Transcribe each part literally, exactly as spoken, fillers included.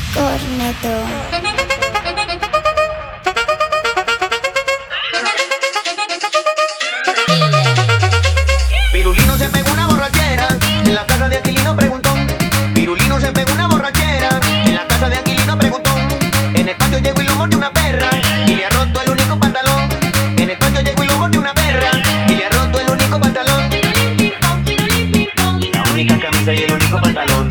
Corneto. Pirulino se pegó una borrachera en la casa de Aquilino Preguntón. Pirulino se pegó una borrachera en la casa de Aquilino Preguntón. En el patio llegó y lo mordió una perra y le ha roto el único pantalón. En el patio llegó y lo mordió una perra y le ha roto el único pantalón. La única camisa y el único pantalón.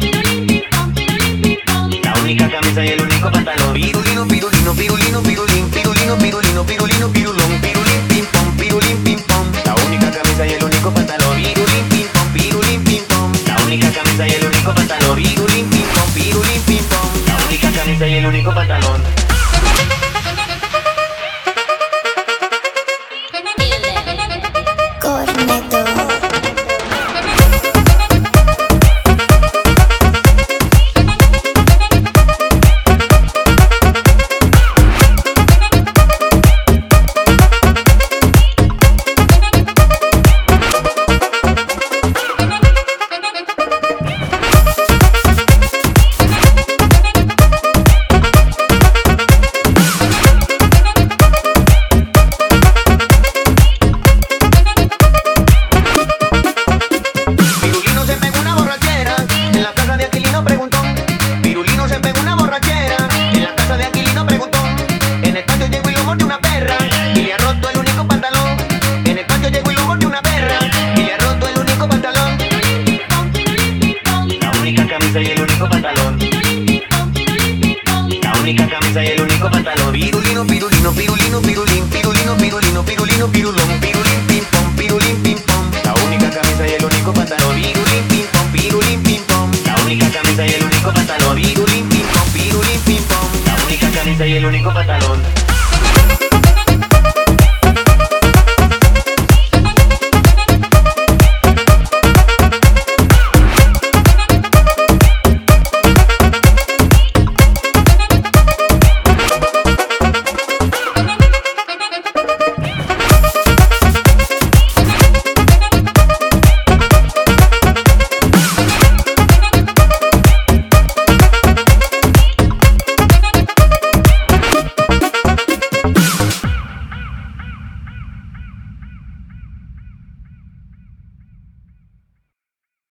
La única camisa y el único pantalón. Pirulino, pirulino, pirulino, pirulín, pirulino, pirulino, pirulino, pirulón, pirulín, pim pom, pirulín, pim pom. La única camisa y el único pantalón. Pirulín, pim pom, pirulín, pim pom. La única camisa y el único pantalón. Pirulín, pim pom, pirulín, pim pom. La única camisa y el único pantalón. Corneto. Y el único pantalón. La única camisa y el único pantalón. Pirulino, pirulino, pirulino, pirulín, pirulino, pirulino, pirulino, pirulón, pirulín, pim pom, pirulín, pim pom. La única camisa y el único pantalón. Pirulín, pim pom, pirulín, pim pom. La única camisa y el único pantalón. Pirulín, pim pom, pirulín, pim pom. La única camisa y el único pantalón.